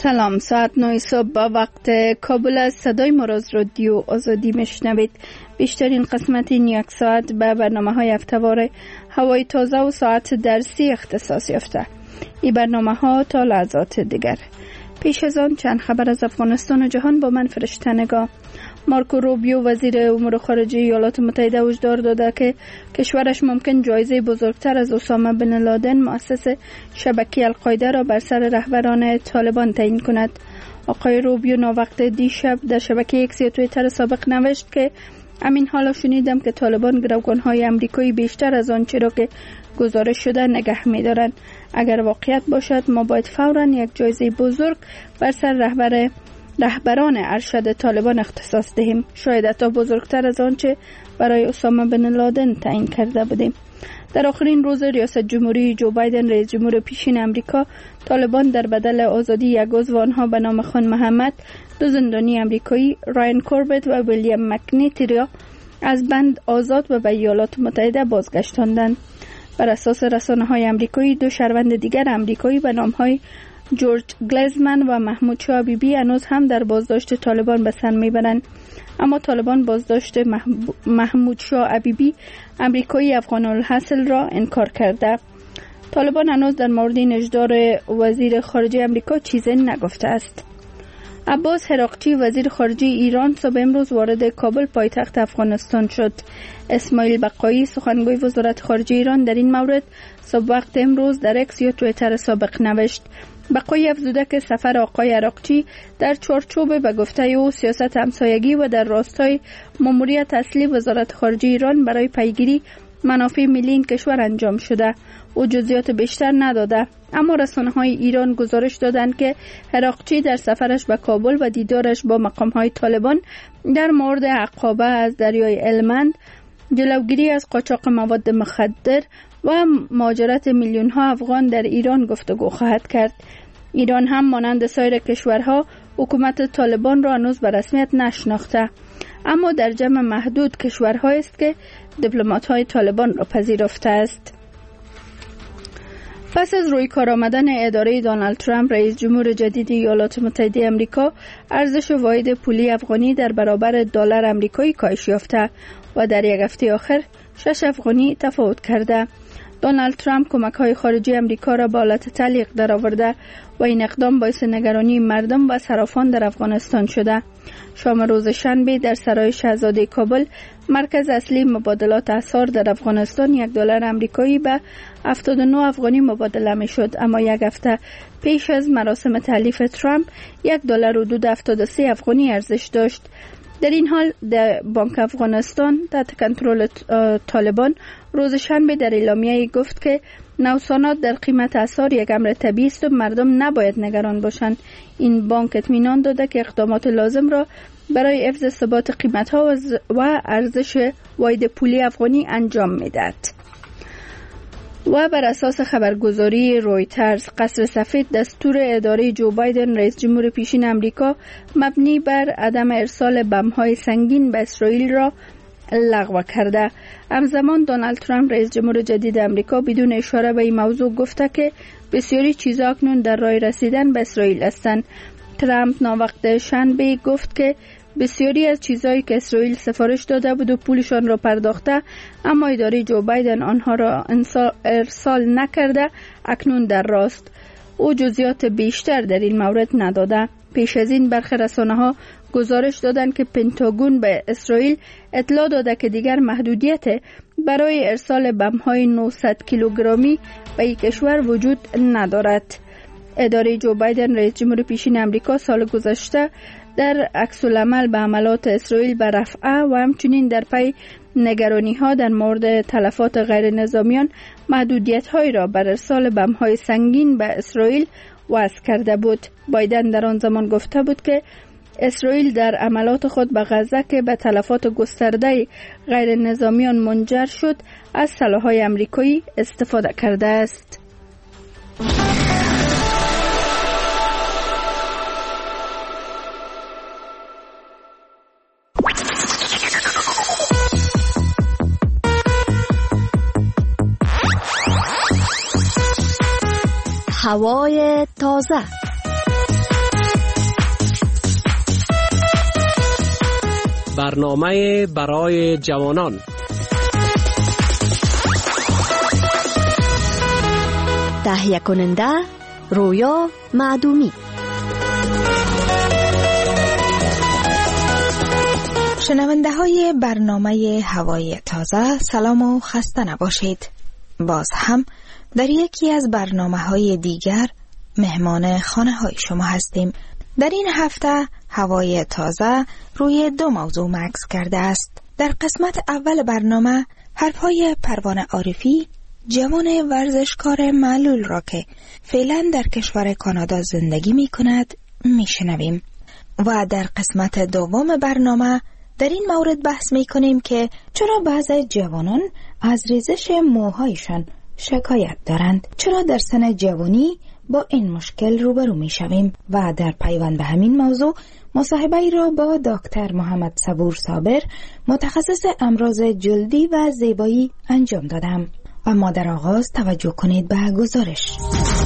سلام، ساعت 9 صبح با وقت کابل از صدای ما از رادیو آزادی میشنوید. بیشترین قسمت این یک ساعت به برنامه‌های هفته‌وار هوای تازه و ساعت درسی اختصاص یافته. این برنامه‌ها تا لحظات دیگر. پیش از آن چند خبر از افغانستان و جهان با من فرشته نگاه. مارکو روبیو وزیر امور خارجه ایالات متحده هشدار داده که کشورش ممکن جایزه بزرگتر از اسامه بن لادن مؤسس شبکه القاعده را بر سر رهبران طالبان تعیین کند. آقای روبیو ناوقت دیشب در شبکه ایکس یا توییتر سابق نوشت که همین حالا شنیدم که طالبان گروگان‌های امریکایی بیشتر از آنچه را که گزارش شده نگه می‌دارند. اگر واقعیت باشد ما باید فوراً یک جایزه بزرگ بر سر رهبران ارشد طالبان اختصاص دهیم، شاید حتی بزرگتر از آنچه برای اسامه بن لادن تعیین کرده بودیم. در آخرین روز ریاست جمهوری جو بایدن رئیس جمهور پیشین امریکا، طالبان در بدل آزادی یک عضو آنها به نام خان محمد، دو زندانی امریکایی رایان کوربت و ویلیام مکنیتی را از بند آزاد و به ایالات متحده بازگشتاندند. بر اساس رسانه‌های امریکایی دو شهروند دیگر امریکایی به نام‌های جورج گلزمن و محمود شاه عبیبی هنوز هم در بازداشت طالبان به سر میبرند، اما طالبان بازداشت محمود شاه عبیبی امریکایی افغان الاصل را انکار کرده. طالبان هنوز در مورد این اجدار وزیر خارجه امریکا چیزی نگفته است. عباس هراقچی وزیر خارجه ایران صبح امروز وارد کابل پایتخت افغانستان شد. اسماعیل بقایی سخنگوی وزارت خارجه ایران در این مورد صبح وقت امروز در اکس یا توییتر سابق نوشت. بقایی افزوده که سفر آقای هراقچی در چارچوب به گفته او سیاست همسایگی و در راستای ماموریت اصلی وزارت خارجه ایران برای پیگیری منافع ملی این کشور انجام شده. او جزئیات بیشتر نداده، اما رسانه‌های ایران گزارش دادند که هراقچی در سفرش به کابل و دیدارش با مقام‌های طالبان در مورد عقابه از دریای هلمند، جلوگیری از قاچاق مواد مخدر و مهاجرت میلیون‌ها افغان در ایران گفتگو خواهد کرد. ایران هم مانند سایر کشورها حکومت طالبان را هنوز به رسمیت نشناخته، اما در جمع محدود کشورهایی است که دیپلمات‌های طالبان را پذیرفته است. پس از روی کار آمدن اداره دونالد ترامپ رئیس جمهور جدید ایالات متحده آمریکا، ارزش واحد پولی افغانی در برابر دلار آمریکایی کاهش یافته و در یک هفته آخر 6 افغانی تفاوت کرده. دونالد ترامپ کمک‌های خارجی آمریکا را به حالت تعلیق درآورده و این اقدام باعث نگرانی مردم و صرافان در افغانستان شده. شام روز شنبه در سرای شاهزاده کابل، مرکز اصلی مبادلات اسعار در افغانستان، $1 آمریکایی به 79 افغانی مبادله می‌شد، اما یک هفته پیش از مراسم تحلیف ترامپ $1 حدود 73 افغانی ارزش داشت. در این حال در بانک افغانستان تحت کنترل طالبان روز شنبه در اعلامیه گفت که نوسانات در قیمت اسعار یک امر طبیعی است و مردم نباید نگران باشند. این بانک اطمینان داده که اقدامات لازم را برای حفظ ثبات قیمت‌ها و ارزش واحد پولی افغانی انجام می‌دهد. و بر اساس خبرگزاری رویترز، قصر سفید دستور اداره جو بایدن رئیس جمهور پیشین امریکا مبنی بر عدم ارسال بم‌های سنگین به اسرائیل را لغو کرده. همزمان دونالد ترامپ رئیس جمهور جدید امریکا بدون اشاره به این موضوع گفته که بسیاری چیزا اکنون در راه رسیدن به اسرائیل هستند. ترامپ ناوقت شنبه گفت که بسیاری از چیزهایی که اسرائیل سفارش داده بود و پولشان را پرداخته، اما اداره جو بایدن آنها را ارسال نکرده، اکنون در راست. او جزئیات بیشتر در این مورد نداده. پیش از این برخی رسانه‌ها گزارش دادند که پنتاگون به اسرائیل اطلاع داده که دیگر محدودیت برای ارسال بم‌های 900 کیلوگرمی به این کشور وجود ندارد. اداره جو بایدن رئیس جمهور پیشین امریکا سال گذشته در عکس‌العمل به حملات اسرائیل به رفح و همچنین در پی نگرانی‌ها در مورد تلفات غیر نظامیان محدودیت‌هایی را بر ارسال بم‌های سنگین به اسرائیل وضع کرده بود. بایدن در آن زمان گفته بود که اسرائیل در عملات خود به غزه که به تلفات گسترده غیر نظامیان منجر شد، از سلاح‌های آمریکایی استفاده کرده است. هوای تازه. برنامه برای جوانان. تهیه کننده رویا معدومی. شنونده های برنامه هوای تازه، سلام و خسته نباشید. باز هم در یکی از برنامه های دیگر مهمان خانه های شما هستیم. در این هفته هوای تازه روی دو موضوع مکث کرده است. در قسمت اول برنامه حرفهای پروانه عارفی، جوان ورزشکار معلول را که فعلا در کشور کانادا زندگی می کند می شنویم. و در قسمت دوم برنامه در این مورد بحث می کنیم که چرا بعضی جوانان از ریزش موهایشان شکایت دارند، چرا در سن جوانی با این مشکل روبرو می شویم. و در پیوند به همین موضوع مصاحبه را با دکتر محمد صبور صابر، متخصص امراض جلدی و زیبایی انجام دادم. اما در آغاز توجه کنید به گزارش.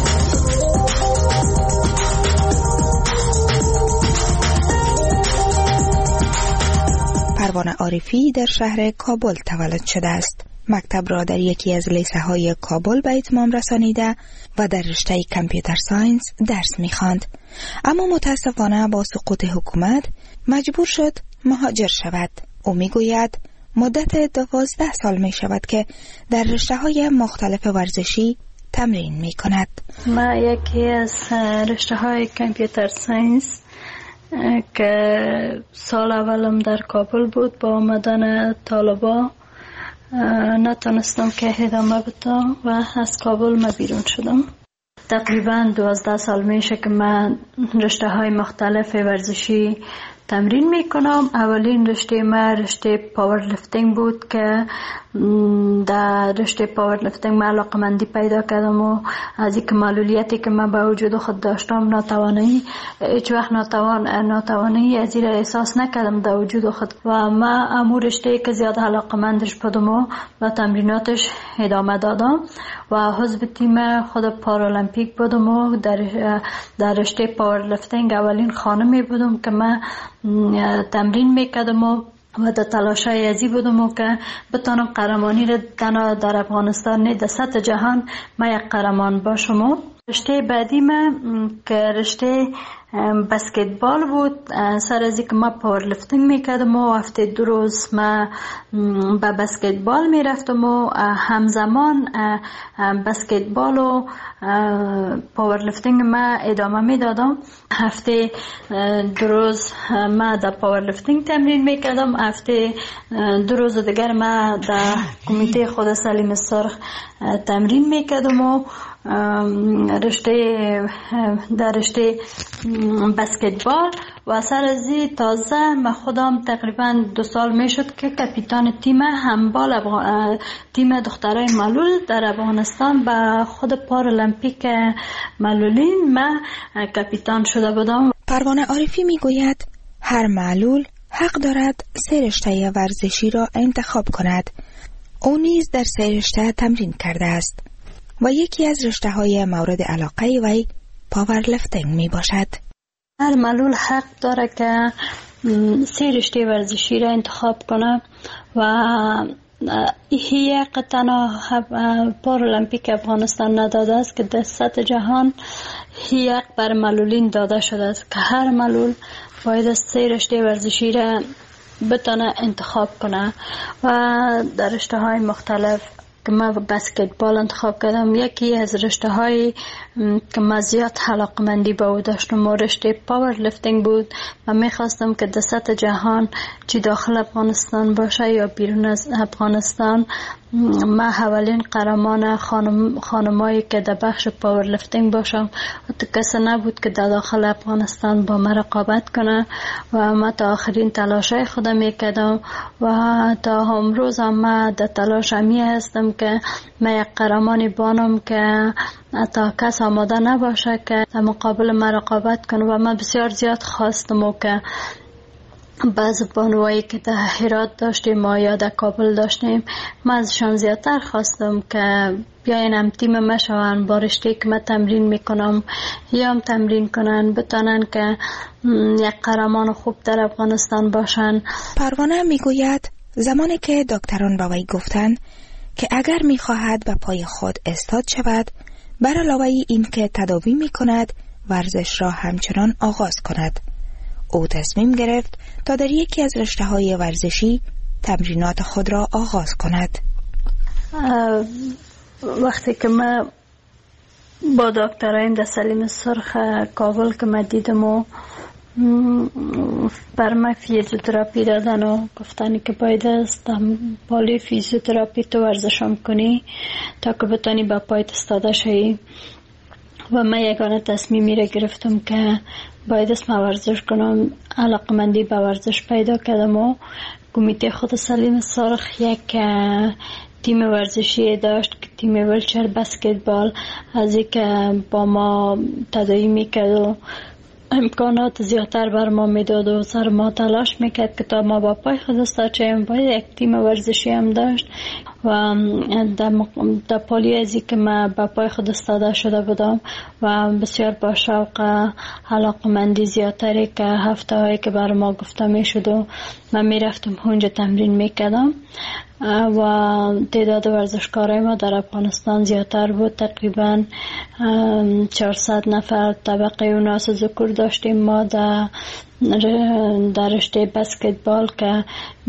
پروانه عارفی در شهر کابل تولد شده است. مکتب را در یکی از لیسه های کابل به اتمام رسانیده و در رشته کامپیوتر ساینس درس می‌خواند. اما متاسفانه با سقوط حکومت مجبور شد مهاجر شود. او میگوید مدت 12 سال می شود که در رشته های مختلف ورزشی تمرین می کند. ما یکی از رشته های کامپیوتر ساینس که سال اولم در کابل بود، با آمدن طالبا نتونستم که ادامه بدم و از کابل ما بیرون شدم. تقریبا 12 سال میشه که من رشته های مختلف ورزشی تمرین میکنم. اولین رشته ما رشته پاور لیفتینگ بود که در رشته پاور لیفتینگ من علاقه‌مندی پیدا کردم و از یک معلولیتی که من به وجود خود داشتم، ناتوانی، هیچ وقت ناتوانی از این احساس نکردم در وجود خود و من امور رشته که زیاد علاقه‌مندش بودم و به تمریناتش ادامه دادم و حزب تیم خود پارالمپیک بودم و در رشته پاور لیفتینگ اولین خانمی بودم که من تمرین میکردم و در تلاشای ازی بودم و که بتانم قهرمانی را تنها در افغانستان نه در سطح جهان ما یک قهرمان باشم. رشته بعدی من که رشته بسکتبال بود. سر از اینکه ما پاور لیفتینگ میکردم و هفته 2 روز ما به بسکتبال میرفتم و همزمان بسکتبال و پاور لیفتینگ ما ادامه میدادم. هفته 2 روز ما در پاور لیفتینگ تمرین میکردم، هفته 2 روز دیگر ما در کمیته خود سلیم سرخ تمرین میکردم و در رشته بسکتبال و سر ازی تازه من خودم تقریبا 2 سال میشد که کاپیتان تیم هندبال تیم دخترای معلول در افغانستان به خود پارالمپیک معلولین من کاپیتان شده بودم. پروانه عارفی میگوید هر معلول حق دارد 3 رشته ورزشی را انتخاب کند. او نیز در 3 رشته تمرین کرده است و یکی از رشته های مورد علاقه وی پاور لیفتینگ می باشد. هر معلول حق داره که 3 رشته ورزشی را انتخاب کنه و یک تنها پارالمپیک افغانستان نداده است که در سطح جهان یک بر معلولین داده شده است که هر معلول باید 3 رشته ورزشی را بتونه انتخاب کنه و در رشته های مختلف که من بسکتبال انتخاب کردم. یکی از رشته های که من زیاد علاقه‌مندی به او داشتم و رشته پاور لیفتینگ بود. من میخواستم که در سطح جهان چی داخل افغانستان باشه یا بیرون از افغانستان من اولین قهرمان خانمایی که در بخش پاور لیفتینگ باشم و کسی نبود که در داخل افغانستان با من رقابت کنه و من تا آخرین تلاشای خودم میکردم و تا امروز هم من در تلاش همی هستم که من یک قهرمانی بانم که تا کس آماده نباشه که در مقابل من رقابت کنه و من بسیار زیاد خواستم و که بعض بانوایی که در هرات داشتیم ما یا در کابل داشتیم، ما ازشان زیادتر خواستم که بیاین هم تیم ما شوان، با رشته که من تمرین میکنم یا هم تمرین کنن، بتانن که یک قهرمان خوب در افغانستان باشن. پروانه میگوید زمانی که دکتران با وی گفتند که اگر میخواهد به پای خود استاد شود، بر علاوه این که تداوی میکند ورزش را همچنان آغاز کند. او تصمیم گرفت تا در یکی از رشته‌های ورزشی تمرینات خود را آغاز کند. وقتی که من با دکترایم در سلیم سرخ کابل که من دیدم و بر من فیزیوتراپی دادن و گفتن که باید است پالی فیزیوتراپی تو ورزشم کنی تا که بتانی با پایت استاده شوی. و من یگانه تصمیمی را گرفتم که باید است من ورزش کنم. علاقمندی به ورزش پیدا کردم و کمیته خود سلیم سرخ یک تیم ورزشی داشت که تیم ویلچر بسکتبال، از این که با ما تداوی میکرد و امکانات زیادتر بر ما میداد و سر ما تلاش میکرد که تا ما با پای خود استاد شویم. باید یک تیم ورزشی هم داشت و در پالی از این که من با پای خود استاده شده بودم و بسیار با شوق علاقمندی زیادتری که هفته هایی که بر ما گفته میشد و من میرفتم اونجا تمرین میکردم و تعداد ورزشکارای ما در افغانستان زیادتر بود. تقریبا 400 نفر طبقه اوناس ذکور داشتیم ما در رشته بسکتبال که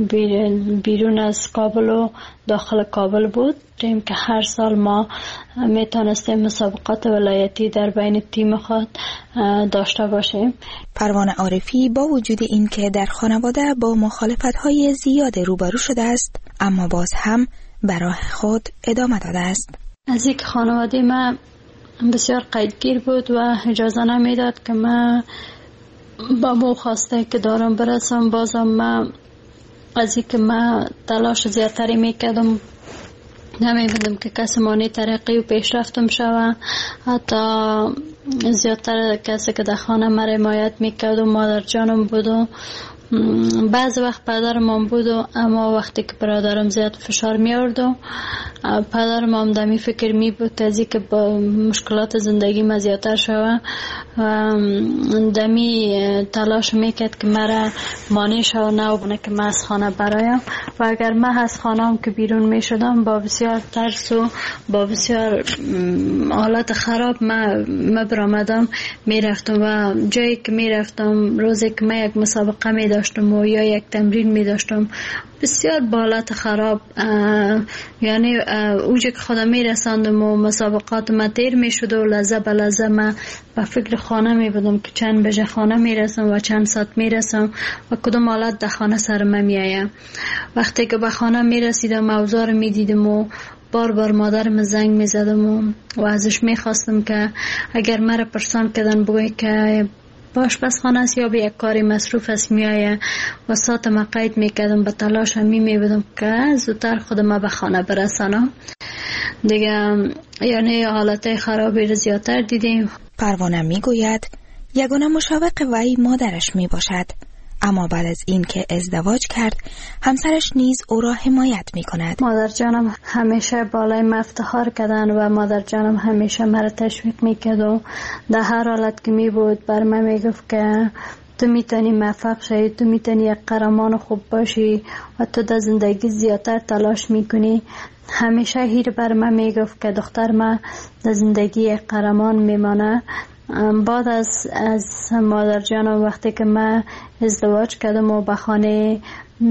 بیرون از کابل و داخل کابل بود که هر سال ما میتونستیم مسابقات ولایتی در بین تیم خود داشته باشیم. پروانه عارفی با وجود این که در خانواده با مخالفت‌های زیاد روبرو شده است، اما باز هم برای خود ادامه داده است. از یک خانواده ما بسیار قیدگیر بود و اجازه نمیداد که من با مو خواسته که دارم برسم. بازم من از این که من تلاش زیادتری میکردم، نمی‌بودم که کسی مانی ترقی و پیشرفتم شوه. حتی زیادتر کسی که در خانه مرا حمایت میکرد و مادر جانم بود و بعض وقت پدرم بود و اما وقتی که برادرم زیاد فشار می آورد و پدرم هم دمی فکر می بود از اینکه با مشکلات زندگی ما زیادتر شوه و دمی تلاش میکرد که مرا مانع شوه نه که من از خانه برایم. و اگر من از خانه هم که بیرون می شدم با بسیار ترس و با بسیار حالت خراب من برآمدم می رفتم و جایی که می رفتم روزی که من یک مسابقه می داشتم و یا یک تمرین می داشتم بسیار با حالت خراب، یعنی اوجه که خودم می رساندم و مسابقات ما تیر می شد و لحظه به لحظه من به فکر خانه می بودم که چند بجه خانه می رسم و چند ساعت می رسم و کدام حالت در خانه سر من می آیم. وقتی که به خانه می رسیدم اوضاع می دیدم و بار بار مادرم زنگ می زدم و ازش می خواستم که اگر مرا پرسان کردن بگوی که باش بس خانه است یا به یک کاری مصروف است می آیه و ساعت ما قید می کردم. به تلاش می بودم که زودتر خود ما به خانه برسانم دیگه. یعنی حالت خرابی رو زیادتر دیدیم. پروانه می گوید یگانه مشوق وی مادرش می باشد، اما بعد از این که ازدواج کرد همسرش نیز او را حمایت می کند. مادر جانم همیشه بالای من افتخار کردن و مادر جانم همیشه مرا تشویق می کرد و در هر حالت که می بود بر من می گفت که تو میتونی موفق شی، تو میتونی یک قهرمان خوب باشی و تو در زندگی زیادتر تلاش میکنی. همیشه هیر بر من میگفت که دختر من در زندگی یک قهرمان میمانه. بعد از مادر جانم وقتی که من ازدواج کردم و به خانه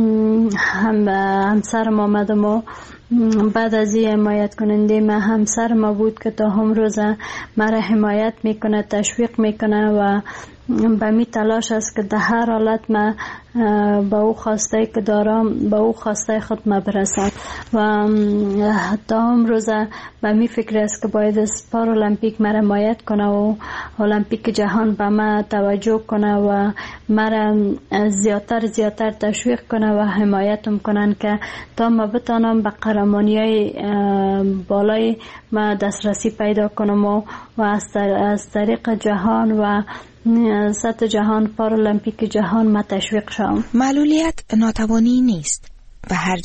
همسرم آمدم و بعد از این حمایت کننده من همسر ما بود که تا هم روزه مرا حمایت میکنه، تشویق میکنه و به می تلاش است که در هر حالت من با او خواسته که دارم با او خواسته خود ما برسم و تا هم روزه به می فکر است که باید از پارالمپیک مرا حمایت کنه و المپیک جهان به من توجه کنه و مرا زیادتر تشویق کنه و حمایتم کنن که تا ما بتانم به قهرمانی‌های بالای ما دسترسی پیدا کنم و از طریق جهان و سطح جهان، پارالمپیک جهان ما تشویق شوم. معلولیت ناتوانی نیست و هر